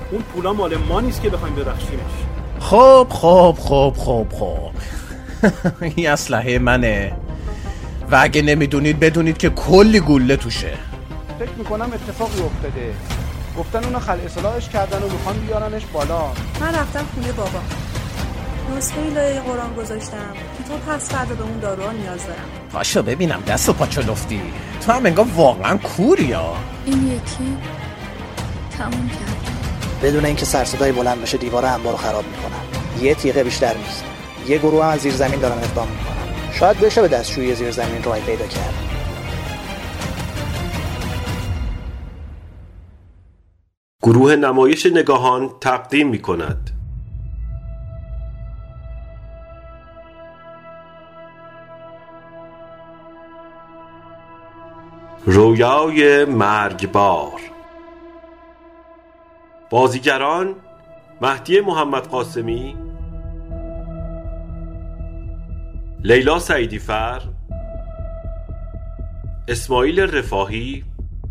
اون پولا مال ما نیست که بخوایم ببخشیمش. خب این اسلحه منه و اگه نمیدونید بدونید که کلی گوله توشه. فکر میکنم اتفاقی افتاده. گفتن اونو خلع اصلاحش کردن و میخوان بیارنش بالا. من رفتم خونه بابا، نسخه لایه قرآن گذاشتم که تو پس فردا به اون داروها نیاز دارم. پاشو ببینم دست و پاچو لفتی، تو هم انگار واقعا کوری ها. این یکی تموم کرد بدون اینکه سرصدای بلند بشه دیوار انبار رو خراب میکنن. یه تیغه بیشتر نیست. یه گروه هم از زیر زمین دارن اقدام میکنن. شاید بشه به دستشویی زیر زمین راهی پیدا کرد. گروه نمایش نگاهان تقدیم میکند رویای مرگبار. بازیگران: مهدی محمد قاسمی، لیلا سعیدی فر، اسماعیل رفاهی،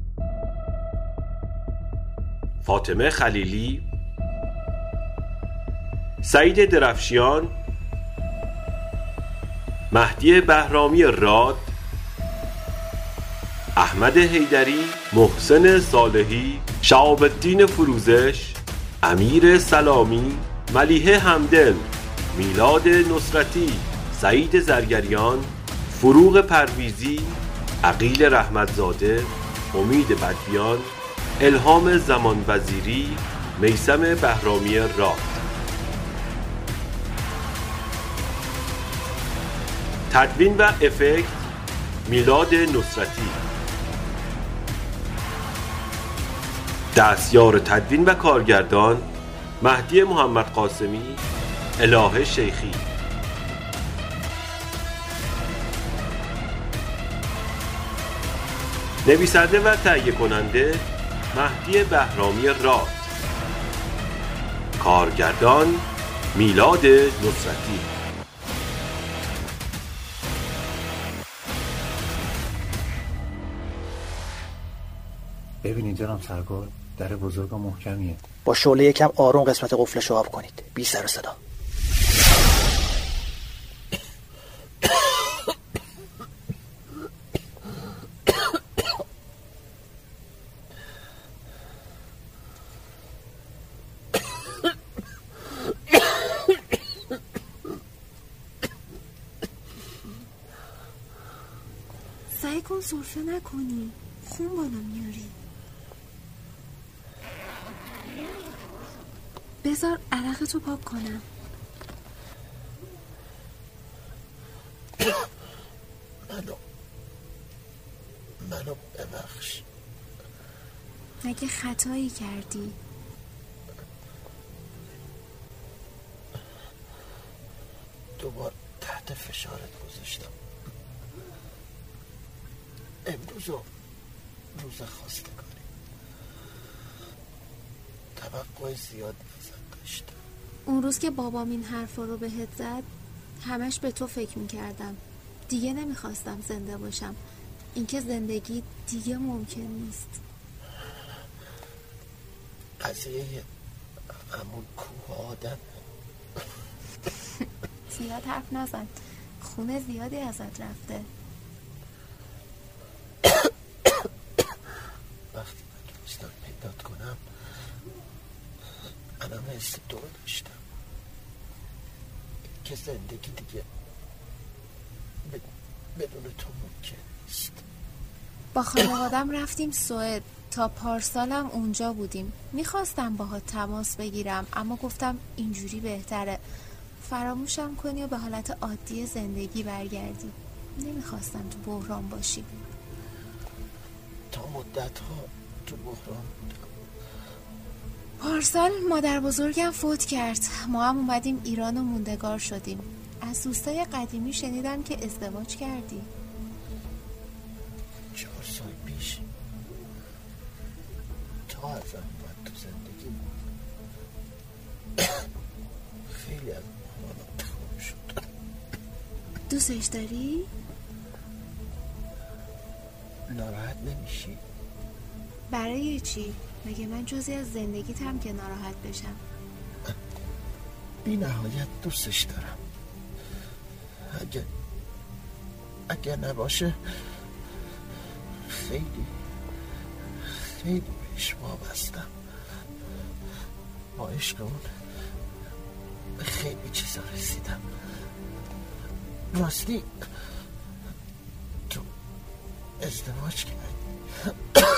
فاطمه خلیلی، سعید درفشیان، مهدی بهرامی راد، احمد حیدری، محسن صالحی، شهاب الدین فروزش، امیر سلامی، ملیحه همدل، میلاد نصرتی، سعید زرگریان، فروغ پرویزی، عقیل رحمتزاده، امید بدبیان، الهام زمان وزیری، میثم بهرامی راد. تدوین و افکت: میلاد نصرتی. دستیار تدوین و کارگردان: مهدی محمد قاسمی، الهه شیخی. نویسنده و تهیه کننده: مهدی بهرامی راد. کارگردان: میلاد نصرتی. ببینید جناب سرگل، در بزرگ و محکمیه. با شعله یکم آروم قسمت قفلش رو آب کنید، بی سر و صدا. سعی کن سرفه نکنی، خون بالا میاری. بذار عرقتو پاک کنم. منو ببخش. مگه خطایی کردی؟ دوبار تحت فشارت گذاشتم. امروز روز خواستگاری. توقع زیادی ازت داشتم. اون روز که بابام این حرفا رو بهت زد همش به تو فکر میکردم. دیگه نمیخواستم زنده باشم. اینکه زندگی دیگه ممکن نیست. قضیه همون کوه آدم. زیاد حرف نزن، خونه زیادی ازت رفته. وقتی من تونستم پیدات کنم منم حس دور داشتم که زندگی دیگه بدون تو ممکن نیست. با خانوادم رفتیم سوئد، تا پارسالم اونجا بودیم. میخواستم باهات تماس بگیرم اما گفتم اینجوری بهتره، فراموشم کنی و به حالت عادی زندگی برگردی. نمیخواستم تو بحران باشی. تا مدت ها تو بحران بودم. پارسال مادر بزرگم فوت کرد. ما هم اومدیم ایران و موندگار شدیم. از دوستای قدیمی شنیدم که ازدواج کردی. 4 سال پیش تا ازم اومد تو زندگی خیلی از مامانم تمام شد. دوستش داری؟ ناراحت نمیشی؟ برای چی؟ مگه من جزی از زندگیتم که ناراحت بشم؟ بی نهایت دوستش دارم. اگه نباشه خیلی بهش وابستم. با عشق اون به خیلی چیزا رسیدم. راستی تو ازدواج کردی؟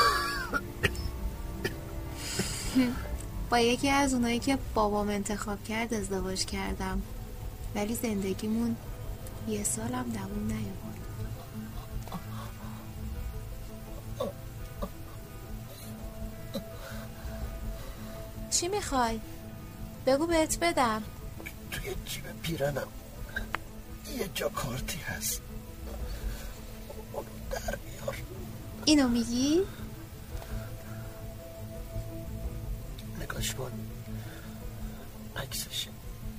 با یکی از اونایی که بابام انتخاب کرد ازدواج کردم، ولی زندگیمون 1 سالم دوام نیاورد. چی میخوای؟ بگو بهت بدم. توی جیب پیرنم یه جا کارتی هست، اونو در بیار. اینو میگی؟ نگاش کن، عکسشه.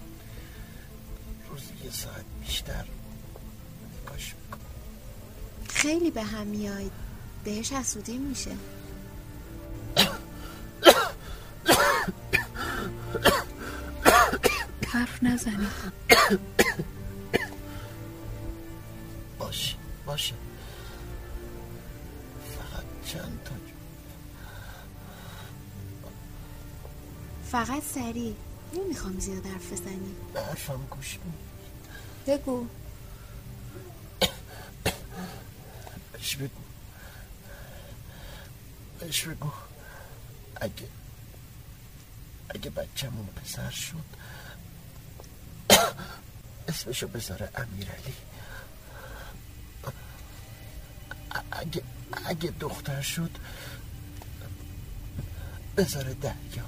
روزی 1 ساعت بیشتر نگاش میکن. خیلی به هم میاید، بهش حسودی میشه. حرف نزنی. باشه فقط چند تا فقط سریع. نمیخوام زیاد حرف بزنی. به حرفم گوش می. بگو. بهش بگو اگه بچه‌مون پسر شد اسمشو بذاره امیرعلی. اگه دختر شد بذاره دریا.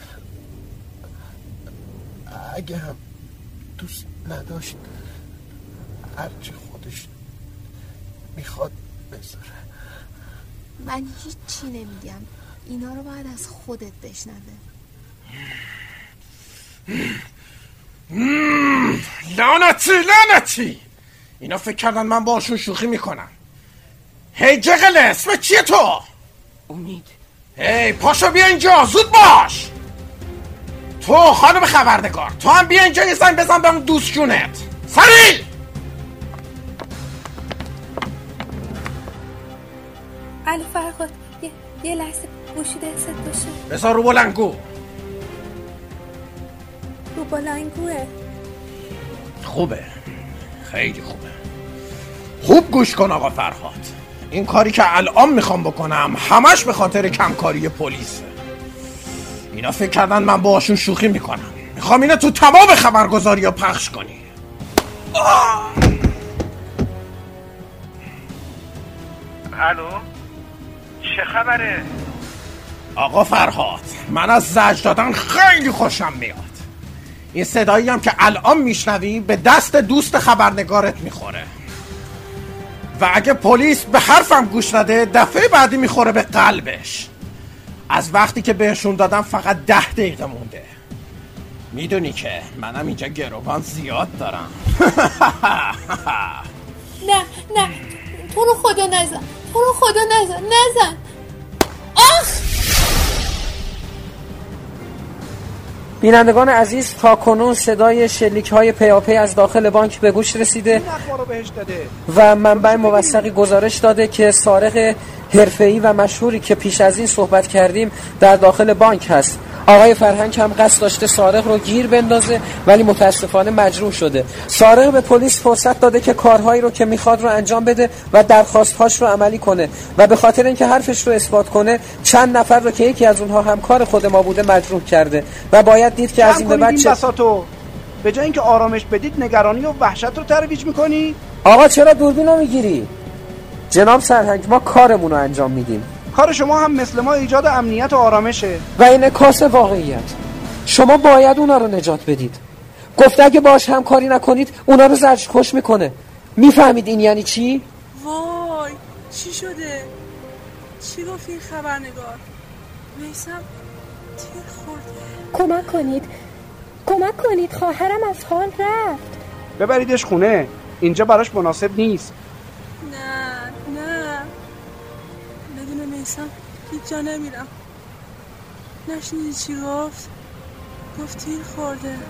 اگه هم دوست نداشت هرچی خودش میخواد بذاره. من هیچی نمیگم، اینا رو باید از خودت بشنوه. لعنتی اینا فکر کردن من باشون شوخی میکنم. هی جغل، اسم چیه تو؟ امید. هی پاشو بیا اینجا، زود باش. تو خانم خبرنگار، تو هم بیا اینجا، یه زنگ بزن به اون دوست جونت. سریع. الو فرهاد، یه لحظه گوشی دستت باشه. بذار رو بلنگو. رو بلنگوه. خوبه، خیلی خوبه. خوب گوش کن آقا فرهاد، این کاری که الان میخوام بکنم همش به خاطر کمکاری پلیسه. اینا فکر کردن من باهاشون شوخی میکنم. میخوام اینو تو تمام خبرگزاری ها پخش کنی. الو، چه خبره؟ آقا فرهاد، من از زجر دادن خیلی خوشم میاد. این صدایی هم که الان میشنوی به دست دوست خبرنگارت میخوره و اگه پلیس به حرفم گوش نده دفعه بعدی میخوره به قلبش. از وقتی که بهشون دادم فقط 10 دقیقه مونده. میدونی که منم اینجا گروگان زیاد دارم. نه تو رو خدا نزن. آخ! بینندگان عزیز، تا کنون صدای شلیک‌های پیاپی از داخل بانک به گوش رسیده و منبع موثقی گزارش داده که سارق حرفه‌ای و مشهوری که پیش از این صحبت کردیم در داخل بانک هست. آقای فرهنگ هم قصد داشته سارق رو گیر بندازه ولی متاسفانه مجروح شده. سارق به پلیس فرصت داده که کارهایی رو که میخواد رو انجام بده و درخواستهاش رو عملی کنه و به خاطر اینکه حرفش رو اثبات کنه چند نفر رو که یکی از اونها همکار خود ما بوده مجروح کرده و باید دید که از این به بعد به جای اینکه آرامش بدید نگرانی و وحشت رو ترویج میکنی. آقا چرا دوربین رو میگیری؟ جناب سرهنگ، ما کارمون رو انجام میدیم. کار شما هم مثل ما ایجاد امنیت و آرامشه و این انعکاس واقعیت. شما باید اونا رو نجات بدید. گفته اگه باش همکاری نکنید اونا رو زجرکش میکنه. میفهمید این یعنی چی؟ وای چی شده؟ چی گفت این خبرنگار؟ میسم تیر خورده. کمک کنید خواهرم از حال رفت. ببریدش خونه، اینجا براش مناسب نیست. نه بدون میسم هیچ جا نمیرم. نشنیدی چی گفت؟ گفت تیر خورده. الان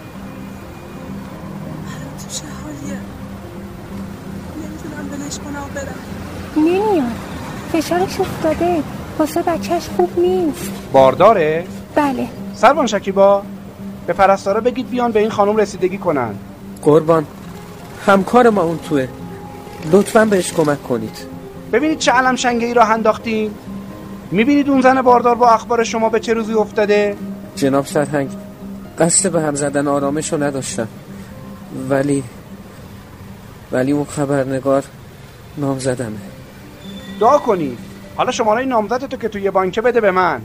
تو چه حالیه؟ نمیتونم بلش کنم و برم. نمیاد، فشارش افتاده، واسه بچهش خوب نیست. بارداره؟ بله. سروان شکیبا، به پرستارا بگید بیان به این خانم رسیدگی کنن. قربان، همکار ما اون توه، لطفاً بهش کمک کنید. ببینید چه علم شنگه‌ای راه انداختیم. میبینید اون زن باردار با اخبار شما به چه روزی افتاده؟ جناب سرهنگ، قصد به هم زدن آرامشو نداشتم، ولی اون خبرنگار نامزدمه. دعا کنید. حالا شماره نامزدتو که توی بانکه بده به من.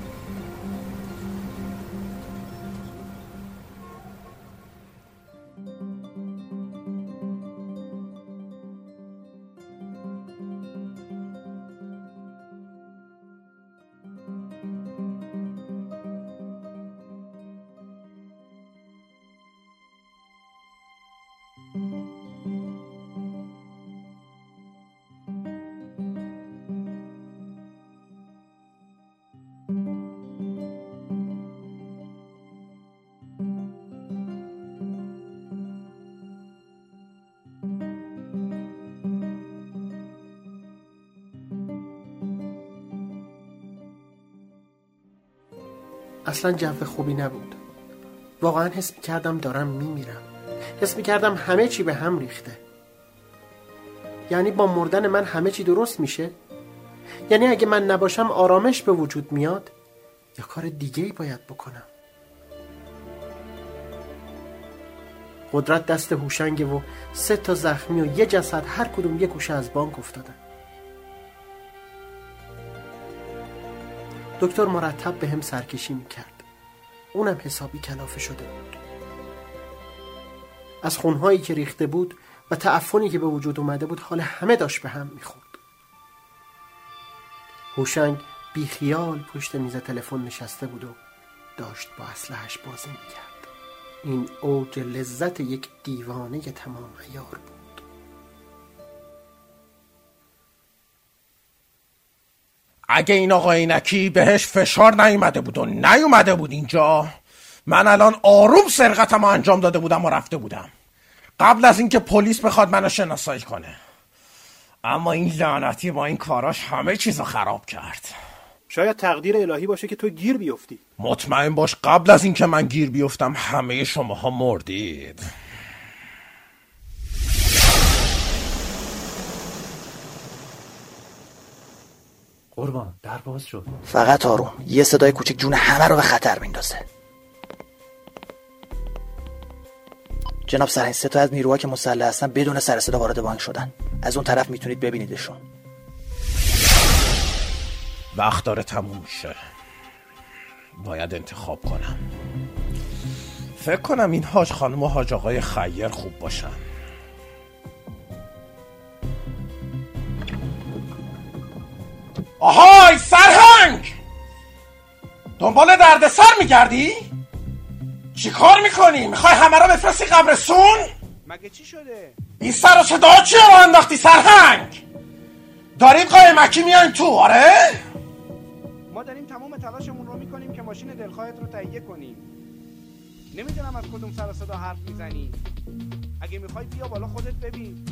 اصلا جو خوبی نبود. واقعا حس می‌کردم دارم میمیرم. حس می‌کردم همه چی به هم ریخته. یعنی با مردن من همه چی درست میشه؟ یعنی اگه من نباشم آرامش به وجود میاد؟ یا کار دیگه‌ای باید بکنم؟ قدرت دست هوشنگه و 3 تا زخمی و 1 جسد هر کدوم 1 گوشه از بانک افتادن. دکتر مرتب به هم سرکشی میکرد. اونم حسابی کلافه شده بود. از خونهایی که ریخته بود و تعفنی که به وجود اومده بود حال همه داشت به هم میخورد. هوشنگ بی خیال پشت میز تلفن نشسته بود و داشت با اسلحه‌اش بازی میکرد. این اوج لذت یک دیوانه تمام عیار بود. اگه این آقا عینکی بهش فشار نیومده بود و نیومده بود اینجا، من الان آروم سرقتمو انجام داده بودم و رفته بودم قبل از اینکه پلیس بخواد منو شناسایی کنه. اما این لعنتی با این کاراش همه چیزو خراب کرد. شاید تقدیر الهی باشه که تو گیر بیفتی. مطمئن باش قبل از اینکه من گیر بیفتم همه شماها مردید. قربان، در باز شد. فقط آروم. یه صدای کوچیک جون همه رو به خطر میندازه. جناب سرهنگ، 3 تا از نیروها که مسلح هستن بدون سر صدا وارد بانک شدن. از اون طرف میتونید ببینیدشون. وقت داره تموم میشه. باید انتخاب کنم. فکر کنم این حاج خانم و حاج آقای خیر خوب باشن. آهای سرهنگ! دنبال دردسر میگردی؟ چی کار میکنی؟ میخوای همه را بفرستی قبرستون؟ مگه چی شده؟ این سر و صدا چیه رو انداختی سرهنگ؟ دارید قایمکی میاین تو؟ آره؟ ما داریم تمام تلاشمون رو میکنیم که ماشین دلخواهت رو تهیه کنیم. نمیدونم از کدوم سر و صدا حرف میزنی. اگه میخوای بیا بالا خودت ببین.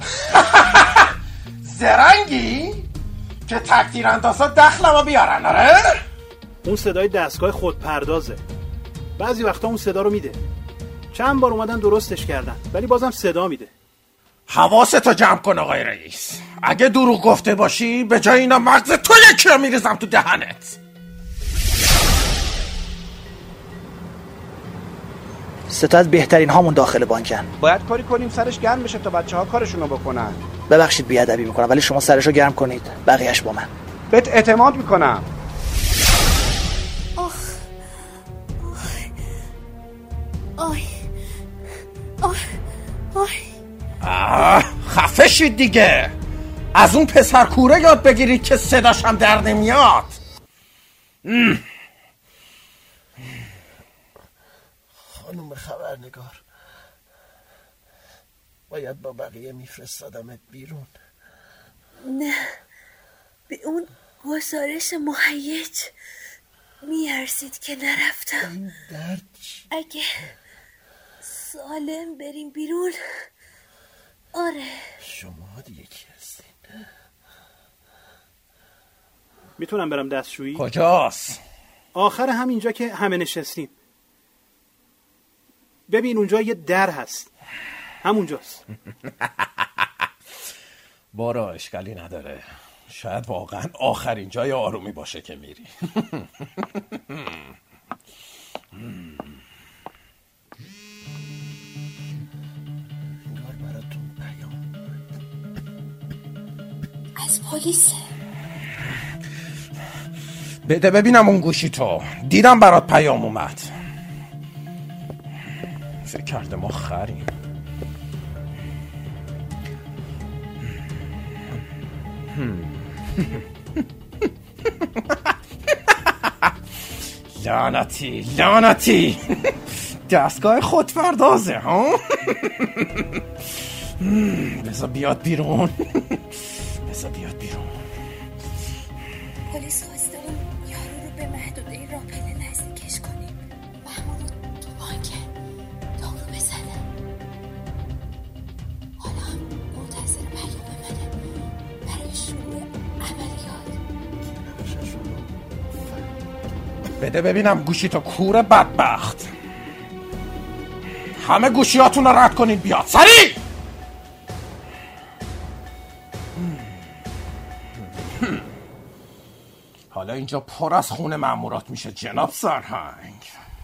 زرنگی؟ که تکتیر اندازا دخلمو بیارن، آره؟ اون صدای دستگاه خودپردازه. بعضی وقتا اون صدا رو میده. چند بار اومدن درستش کردن ولی بازم صدا میده. حواستو جمع کن آقای رئیس. اگه دروغ گفته باشی به جای اینا مغز تو یکی رو میریزم تو دهنت. 3 تا از بهترین هامون داخل بانکن. باید کاری کنیم سرش گرم بشه تا بچه‌ها کارشونو بکنن. ببخشید بیادبی میکنم ولی شما سرشو گرم کنید، بقیه‌اش با من. بهت اعتماد میکنم. خفه شید دیگه. از اون پسر کوره یاد بگیرید که صداش هم در نمیاد. خانم خبرنگار، باید با بقیه میفرستادمت بیرون. نه، به اون گزارش مهیج میارزید که نرفتم. این درد اگه سالم بریم بیرون. آره شما دیگه کی هستین؟ میتونم برم دستشویی؟ کجاست؟ آخر همینجا که همه نشستیم. ببین اونجا یه در هست، همونجاست. برو، اشکالی نداره. شاید واقعا آخرین جای آرومی باشه که میری. انگار براتون پیام از پلیسه. بده ببینم اون گوشی تو. دیدم برات پیام اومد. فکر کرده ما خریم. لعنتی دستگاه خودپردازه ها. بذار بیاد بیرون. پلیس خواسته اون یارو رو به محدوده راپله نزدیکش کنیم. مأمور تو بانک دارو بزنه. حالا هم منتظر پیام منه برای شروع عملیات. بده ببینم گوشی تو کور بدبخت. همه گوشیاتون رو رد کنید بیاد سریع. حالا اینجا پر از خون مأمورات میشه جناب سرهنگ.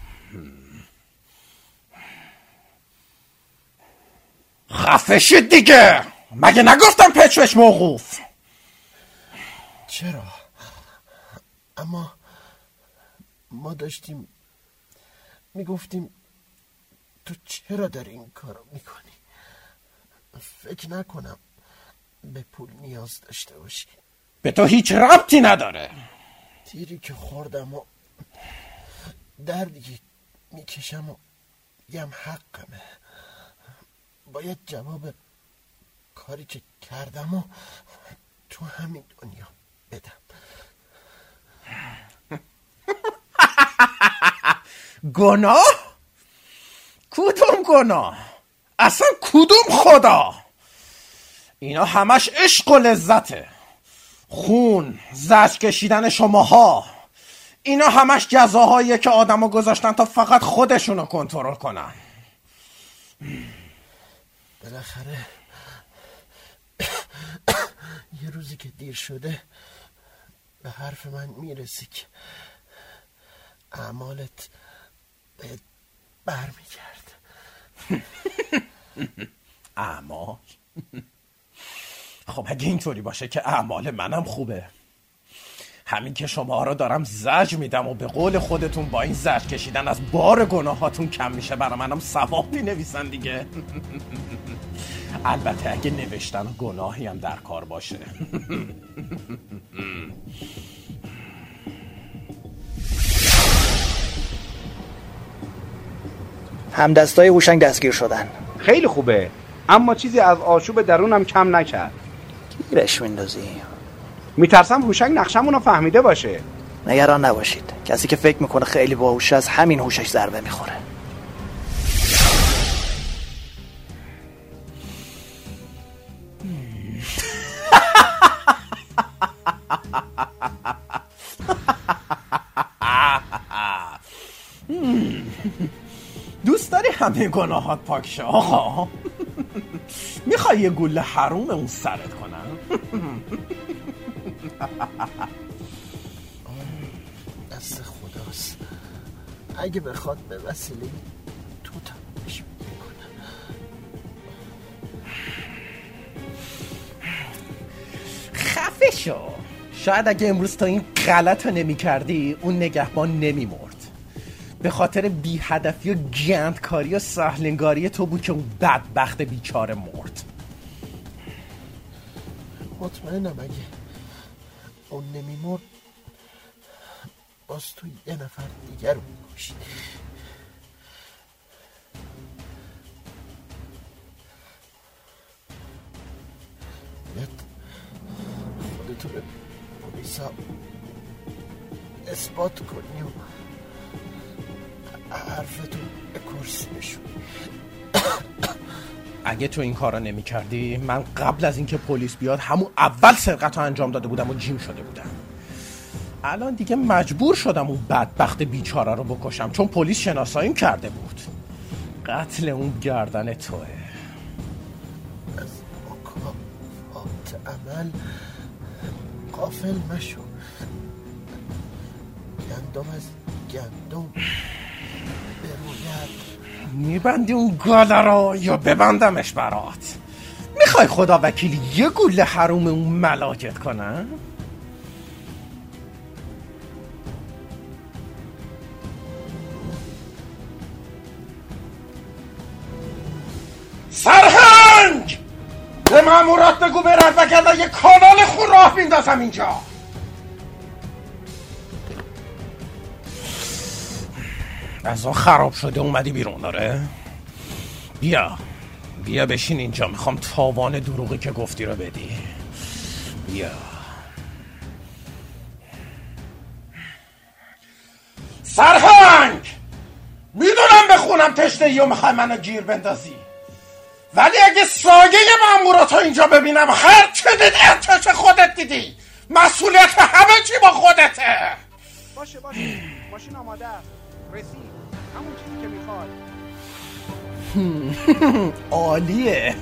خفه شد دیگه. مگه نگفتم پچوش موقوف؟ چرا؟ اما ما داشتیم میگفتیم تو چرا داری این کارو میکنی؟ فکر نکنم به پول نیاز داشته باشی. به تو هیچ ربطی نداره. تیری که خوردم و دردی که میکشم و یم حقمه. باید جواب کاری که کردم و تو همین دنیا بدم. گناه؟ کدوم گناه؟ اصلا کدوم خدا؟ اینا همش عشق و لذته. خون، زجر کشیدن شماها، اینا همش جزاهاییه که آدمو گذاشتن تا فقط خودشونو کنترل کنن. بالاخره یه روزی که دیر شده به حرف من میرسی که اعمالت بهت برمیگرد. اعمال؟ خب اگه اینطوری باشه که اعمال منم خوبه. همین که شما رو دارم زجر میدم و به قول خودتون با این زجر کشیدن از بار گناهاتون کم میشه، برای منم ثواب مینویسن دیگه. البته اگه نوشتن گناهی هم در کار باشه. همدستای هوشنگ دستگیر شدن. خیلی خوبه، اما چیزی از آشوب درونم کم نکرد. گیرش میندازی؟ میترسم هوشنگ نقشمونو فهمیده باشه. نگران نباشید، کسی که فکر میکنه خیلی باهوشه از همین هوشش ضربه میخوره. دوست داری همه گناهات پاک شه آقا؟ میخوای یه گوله حروم اون سرت کنم؟ دست خداست، اگه بخواد به وسیله تو تمامش میکنه. خفه شو. شاید اگه امروز تا این غلط رو نمی کردی اون نگهبان نمی مرد. به خاطر بی هدفی و گندکاری و سهلنگاری تو بود که اون بدبخت بیچاره مرد. مطمئنم اگه اون نمی مرد باز تو یه نفر دیگر رو میکشید. خودتو به پلیسا اثبات کنی و حرفتو به کرسی بشونی. اگه تو این کارا نمی کردی من قبل از اینکه پلیس بیاد همون اول سرقت رو انجام داده بودم و جیم شده بودم. الان دیگه مجبور شدم اون بدبخت بیچاره رو بکشم چون پلیس شناساییم کرده بود. قتل اون گردن توه. از مکافات عمل غافل مشو. گندم از گندم بروید. میبندی اون گاله رو یا ببندمش برات؟ میخوای خدا وکیلی یه گوله حروم اون ملاکت کنم؟ سرهنگ! به مامورات بگو برن وگرنه یه کانال خون راه میندازم اینجا. از اون خراب شده اومدی بیرون داره؟ بیا بشین اینجا. میخوام تاوان دروغی که گفتی رو بدی. بیا. سرهنگ! میدونم بخونم تشنه‌ای و میخوای منو گیر بندازی، ولی اگه سایه مامورات رو اینجا ببینم هر چه دیدی چه خودت دیدی. مسئولیت همه چی با خودته. باشه ماشین آماده است. رسید همون چیزی که میخواد. عالیه.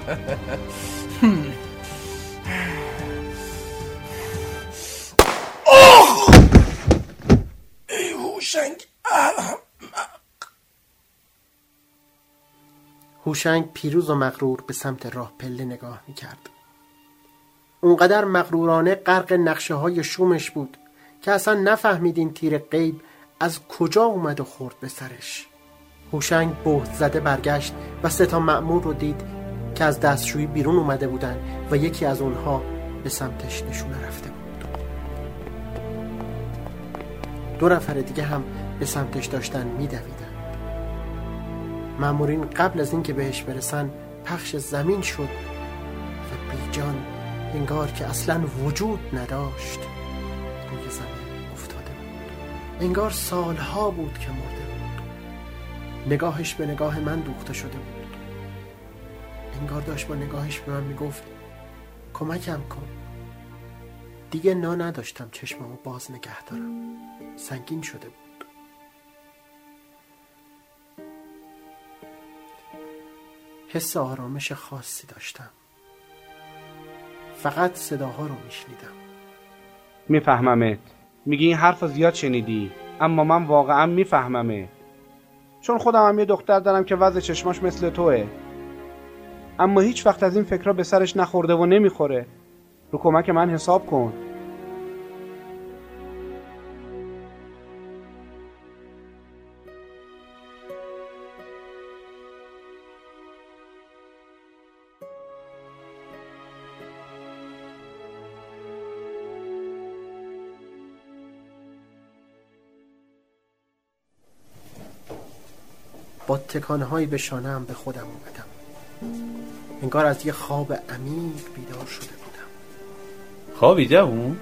اوه ای هوشنگ. هوشنگ پیروز و مغرور به سمت راه پله نگاه میکرد. اونقدر مغرورانه غرق نقشه های شومش بود که اصلا نفهمید این تیر غیب از کجا اومد و خورد به سرش. هوشنگ بهت زده برگشت و 3 مأمور رو دید که از دستشویی بیرون اومده بودن و یکی از اونها به سمتش نشونه رفته بود. 2 نفر دیگه هم به سمتش داشتن میدویدن. مأمورین قبل از اینکه بهش برسن پخش زمین شد و بیجان انگار که اصلا وجود نداشت روی زمین افتاده بود. انگار سالها بود که مرده بود. نگاهش به نگاه من دوخته شده بود. انگار داشت با نگاهش به من میگفت کمکم کن. دیگه نداشتم چشممو باز نگه دارم. سنگین شده بود. حس آرامش خاصی داشتم. فقط صداها رو میشنیدم. میفهممت. میگی این حرف زیاد شنیدی، اما من واقعا میفهممت. چون خودم هم یه دختر دارم که وضع چشماش مثل توه، اما هیچ وقت از این فکرها به سرش نخورده و نمیخوره. رو کمک من حساب کن. با تکانه‌هایی به شانه‌ام به خودم اومدم. انگار از یه خواب عمیق بیدار شده بودم. خوابی جوون؟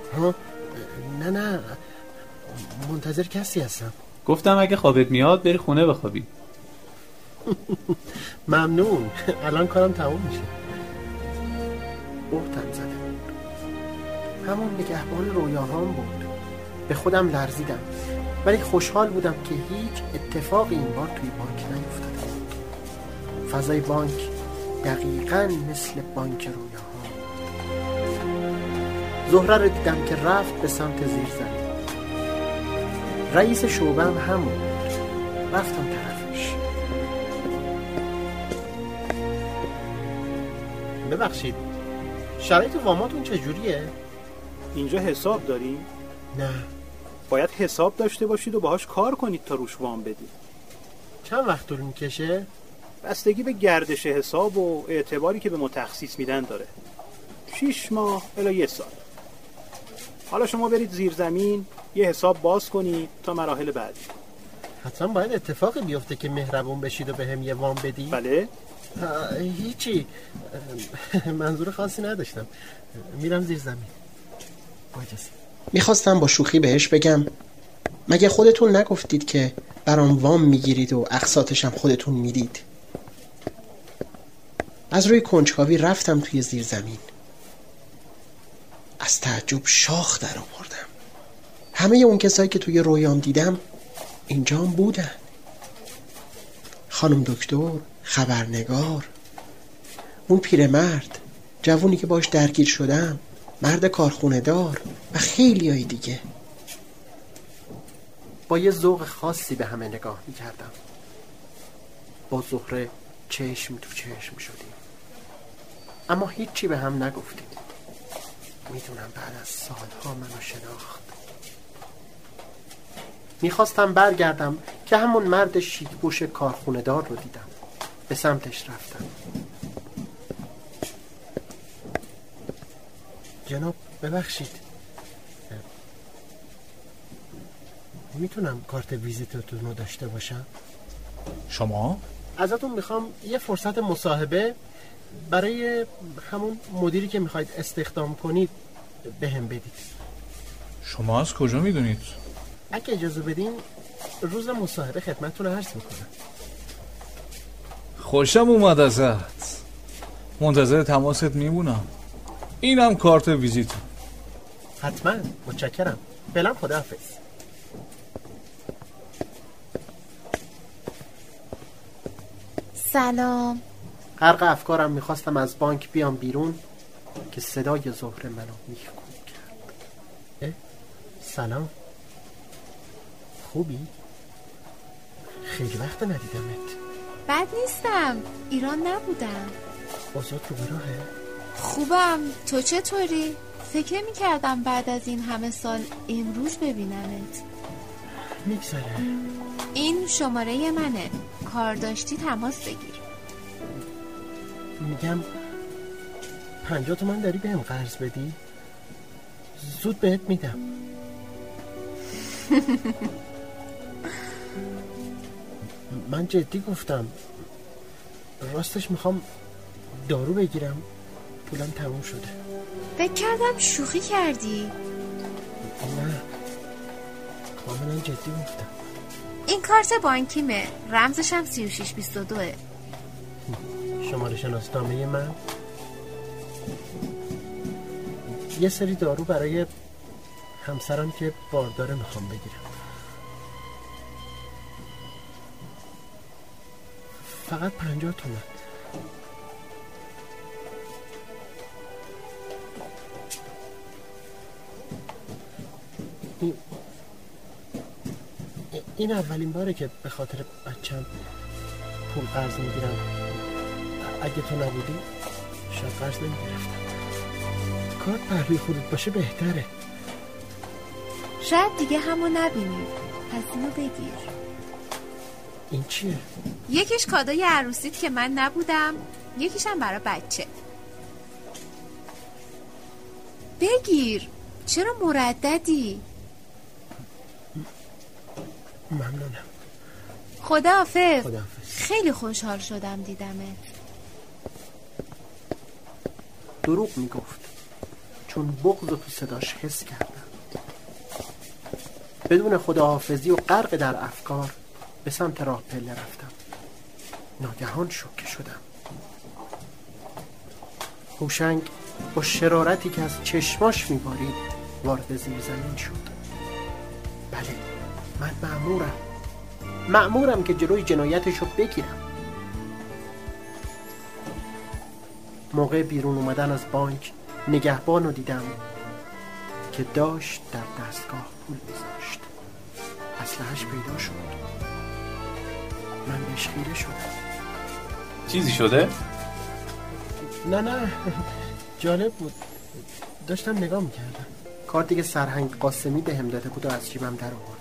نه منتظر کسی هستم. گفتم اگه خوابت میاد بری خونه بخوابی. ممنون. الان کارم تموم میشه. بهتم زده بود. همون نگهبان رویاهام بود. به خودم لرزیدم، ولی خوشحال بودم که هیچ اتفاقی این بار توی بانک نیفتاده بود. فضای بانک دقیقاً مثل بانک رویاها. زهره رو دیدم که رفت به سمت زیرزمین. رئیس شعبه هم همون بود. رفتم طرفش. ببخشید، شرایط واماتون چجوریه؟ اینجا حساب داریم؟ نه. باید حساب داشته باشید و باهاش کار کنید تا روش وام بدید. چند وقت طول میکشه؟ بستگی به گردش حساب و اعتباری که به متخصص میدن داره. 6 ماه الی 1 سال. حالا شما برید زیر زمین یه حساب باز کنید تا مراحل بعدی. حتما باید اتفاقی بیفته که مهربون بشید و به هم یه وام بدی؟ بله؟ هیچی، منظور خاصی نداشتم. میرم زیر زمین. با اجازه. میخواستم با شوخی بهش بگم مگه خودتون نگفتید که برام وام میگیرید و اقساطش هم خودتون میدید؟ از روی کنجکاوی رفتم توی زیر زمین. از تعجب شاخ در آوردم. همه اون کسایی که توی رویام دیدم اینجا هم بودن. خانم دکتر، خبرنگار، اون پیرمرد، جوونی که باش درگیر شدم، مرد کارخونه دار و خیلی های دیگه. با یه ذوق خاصی به همه نگاه میکردم. با زهره چشم تو چشم شدیم، اما هیچی به هم نگفتیم. میدونم بعد از سالها منو شناخت. میخواستم برگردم که همون مرد شیک‌پوش کارخونه دار رو دیدم. به سمتش رفتم. جناب ببخشید، میتونم کارت ویزیتتون رو داشته باشم؟ شما؟ ازتون میخوام یه فرصت مصاحبه برای همون مدیری که میخواید استخدام کنید بهم بدید. شما از کجا میدونید؟ اگه اجازه بدین روز مصاحبه خدمتتون عرض میکنم. خوشم اومد ازت. منتظر تماست میمونم. اینم کارت ویزیت. حتما، متشکرم. فعلا خداحافظ. سلام. غرق افکارم میخواستم از بانک بیام بیرون که صدای زهره منو میخکوب کرد. سلام، خوبی؟ خیلی وقت ندیدمت. بد نیستم، ایران نبودم. اوضاع رو براهه؟ خوبم، تو چطوری؟ فکر میکردم بعد از این همه سال امروز ببینمت. میگذره. این شماره منه، کار داشتی تماس بگیر. میگم 50 تومن داری بهم قرض بدی؟ زود بهت میدم. من جدی گفتم، راستش میخوام دارو بگیرم، پولم تموم شده. فکر کردم شوخی کردی. نه، کاملا جدی گفتم. این کارت بانکیمه، رمزش هم 3622. شماره شناسنامه من. یه سری دارو برای همسرم که بارداره میخوام بگیرم. فقط 50 تومن. این اولین باره که به خاطر بچم پول قرض میگیرم. اگه تو نبودی شاید قرض نمیگرفتم. کارت پهلوی خودت باشه بهتره. شاید دیگه همو نبینی، پس اینو بگیر. این چیه؟ یکیش کادوی عروسیت که من نبودم، یکیشم برای بچه. بگیر، چرا مرددی؟ ممنونم. خداحافظ. خیلی خوشحال شدم دیدمت. دروغ میگفت، چون بغض تو صداش حس کردم. بدون خداحافظی و غرق در افکار به سمت راه پله رفتم. ناگهان شوکه شدم. هوشنگ با شرارتی که از چشماش میبارید وارد زیر زمین شد. بله، من مأمورم که جلوی جنایتشو بگیرم. موقع بیرون اومدن از بانک نگهبانو دیدم که داشت در دستگاه پول میذاشت. اسلحه‌اش پیدا شد. من بهش خیره شدم. چیزی شده؟ نه جالب بود، داشتم نگاه میکردم. کارتی که سرهنگ قاسمی بهم داده بود و از جیبم در آوردم.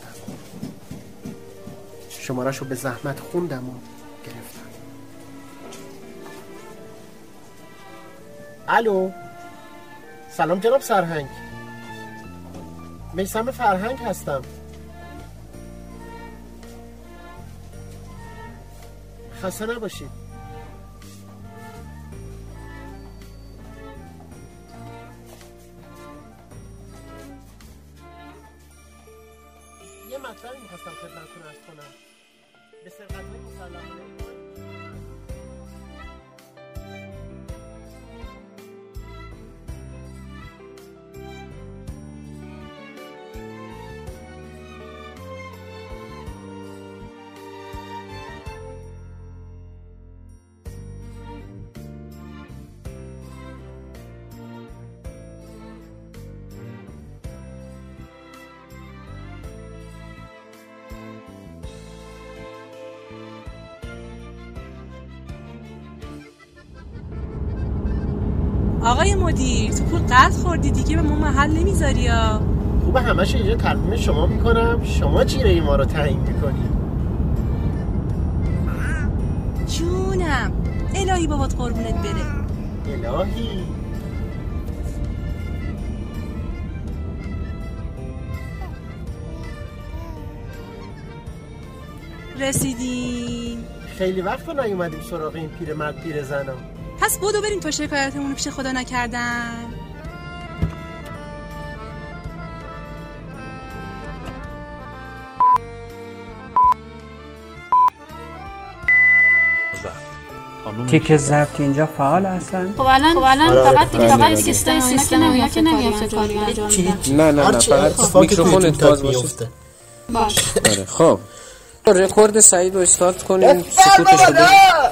شماره‌شو به زحمت خوندم و گرفتم. الو، سلام جناب سرهنگ. میثم فرهنگ هستم. خسته نباشید. مطلبی می‌خواستم خدمتتون عرض کنم. به سرقت‌های مسلحانه آقای مدیر تو پول قطع خوردی دیگه به ما محل نمیذاری یا؟ خوبه همش اینجا تقدیم شما میکنم، شما چیره ما رو تعیین میکنی. جونم الهی بابات قربونت بره. الهی رسیدیم. خیلی وقت نیومدیم سراغ این پیرمرد پیرزنا. پس بدو بریم تا شکایتمون رو پیش خدا نکردن. تیک ضبط اینجا فعال هستن؟ خب الان فقط سیستم نمیافته کاری انجام میدن. نه فقط میکروفون باز باشه. باش. آره خب رکورد سعید رو استارت کنیم. سکوتش بده.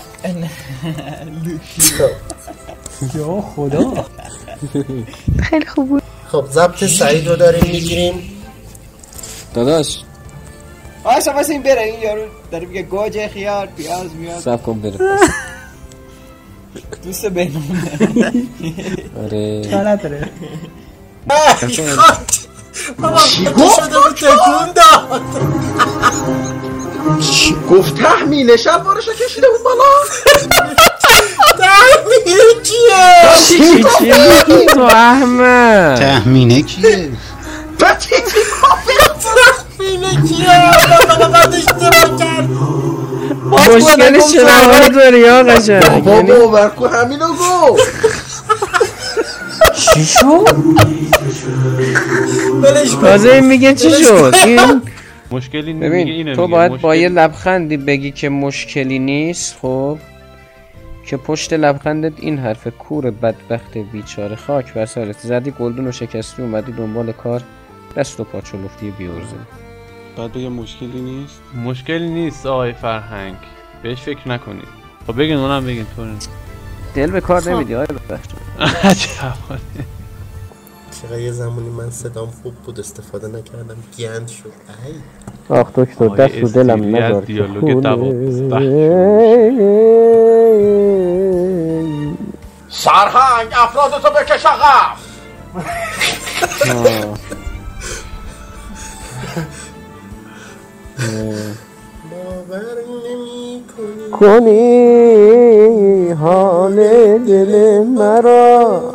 یا خدا خیلی خوب بود. خب ضبط سعید رو داریم میگیریم. داداش واسه این بره، این یارو داره میگه گوجه خیار پیاز میاد. صبر کن بره. دوست بینونه. آره غلط داره. بابا چی گفت؟ تکون داد. چی گفت؟ تحمیل شب بارشو کشیده بود بالا. تحمیل کیه؟ چی میگی تو احمد؟ تحمینه کیه؟ تحمیل کیه؟ بابا بعد اشتباه کرد. مشکل شنوایی داری یا قشنگ؟ بابا باور کن همینو گفت. چی شد؟ تازه این میگه چی شد؟ این مشکلی ببین تو باید با یه لبخندی بگی که مشکلی نیست. خب که پشت لبخندت این حرف کور بدبخت بیچاره خاک بر سرت زدی گلدون و شکستی اومدی دنبال کار دست و پاچو لفتی بیورزه. باید بگم مشکلی نیست. مشکلی نیست آقای فرهنگ، بهش فکر نکنید. خب بگین اونم بگین تو دل به کار نمیدی آقای بخت. چقدر یه زمانی من صدام خوب بود استفاده نکردم گند شد. آخ دکتر دست و دلم نذار دیالوگ سرهنگ افرادتو بکش عقب. باور نمی کنی حال دل مرا،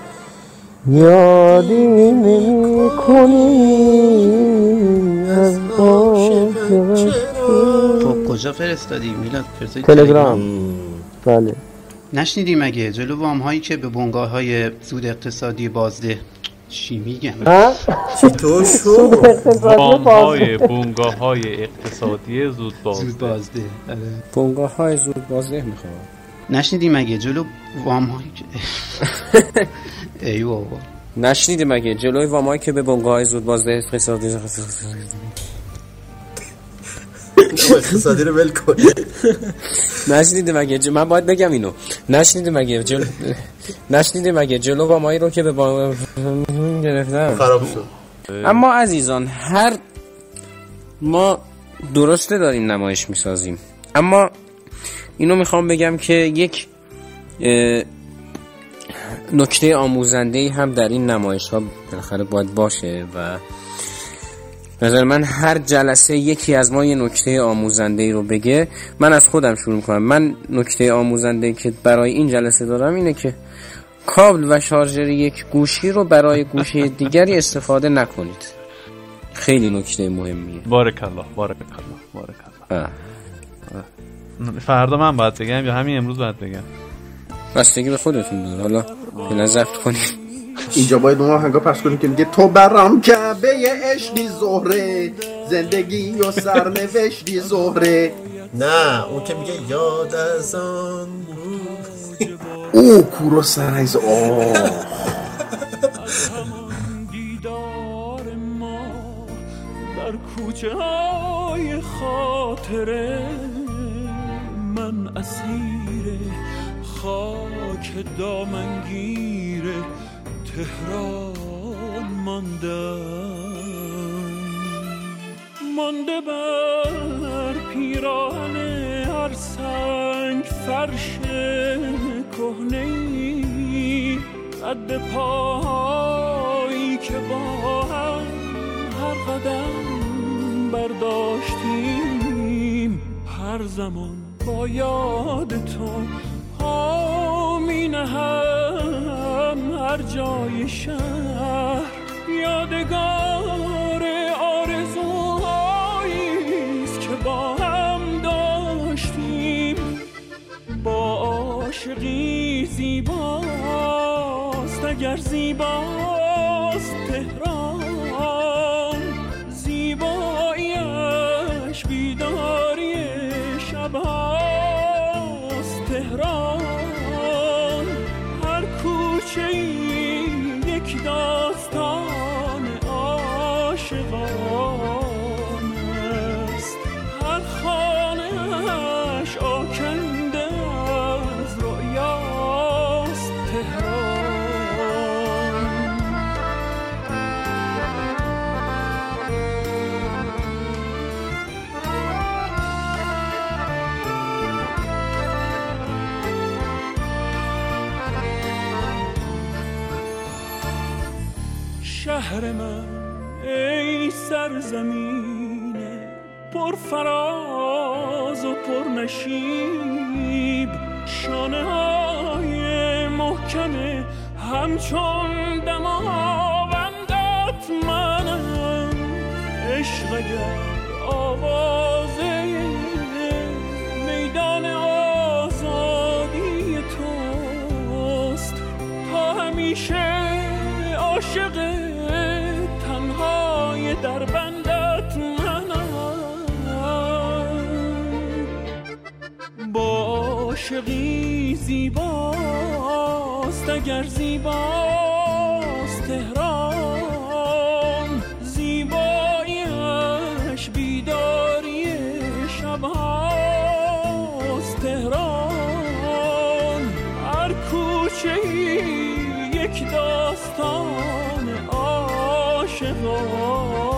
یادی نمی کنی از عاشقت. خب کجا فرستادی میلاد؟ تلگرام. بله. نشنیدی مگه جلو وام هایی که به بنگاه های سود اقتصادی بازده چی میگم؟ چطور شد؟ وام های بنگاه های اقتصادی زود بازده. بنگاه های زود بازده میخوام. نشنیدی مگه جلو وام هایی که ای بابا نشنیدی مگه جلوی وام هایی که به بنگاه های زود بازده اقتصادی اقتصادی رو ول کن. نشنیدی مگه من باید بگم اینو. نشنیدی مگه جلو وامایی رو که به گرفتم خراب شد. اما عزیزان ما درسته داریم نمایش میسازیم، اما اینو میخوام بگم که یک نکته آموزنده‌ای هم در این نمایش ها بالاخره باید باشه و نظر من هر جلسه یکی از ما یه نکته آموزنده‌ای رو بگه. من از خودم شروع میکنم. من نکته آموزنده‌ای که برای این جلسه دارم اینه که کابل و شارژر یک گوشی رو برای گوشی دیگری استفاده نکنید. خیلی نکته مهمیه. بارک الله. فردا من باید بگم یا همین امروز باید بگم؟ بستگی به خودتون داره. حالا به نظر کنید اینجا باید اون آهنگا پخش کنیم که میگه تو برام کعبه عشقی زهره، زندگی و سرنوشتی زهره. نه اون که میگه یاد از آن او کورو سرایز. در کوچه های خاطره من اسیر خاک دامنگیر تهران مانده بر پیراهن هر سنگ فرش کهنه‌ای، قد پاهایی که با هم هر قدم برداشتیم، هر زمان با یاد تو پا می نهم، هر جای شهر یادگار آرزوهاییست که با هم داشتیم. با عاشقی زیباست اگر زیباست تهران، زیباییش بیداری شبهاست تهران. هر کوچه یک داستان عاشقان است، هر خانه‌اش آکنده از رؤیاست تهران. شهر من ای سرزمین پر فراز و پر نشیب، شانه های محکم همچون دماوندت منم. عشق اگر آوازه میدان آزادی توست، تا همیشه عاشق تنهای در بندت منم. با عاشقی زیباست اگر زیباست تهران، زیباییش بیداری شبهاست تهران. هر کوچه‌ای یک داستان عاشقان